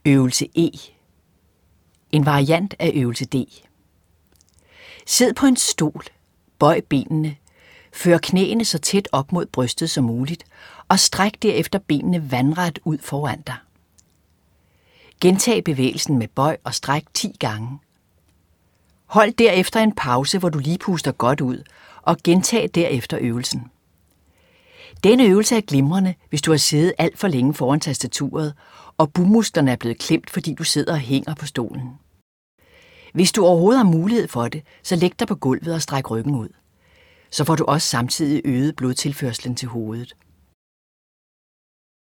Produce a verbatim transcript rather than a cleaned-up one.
Øvelse E. En variant af øvelse D. Sid på en stol, bøj benene, før knæene så tæt op mod brystet som muligt, og stræk derefter benene vandret ud foran dig. Gentag bevægelsen med bøj og stræk ti gange. Hold derefter en pause, hvor du lige puster godt ud, og gentag derefter øvelsen. Denne øvelse er glimrende, hvis du har siddet alt for længe foran tastaturet, og bugmusklerne er blevet klemt, fordi du sidder og hænger på stolen. Hvis du overhovedet har mulighed for det, så læg dig på gulvet og stræk ryggen ud. Så får du også samtidig øget blodtilførslen til hovedet.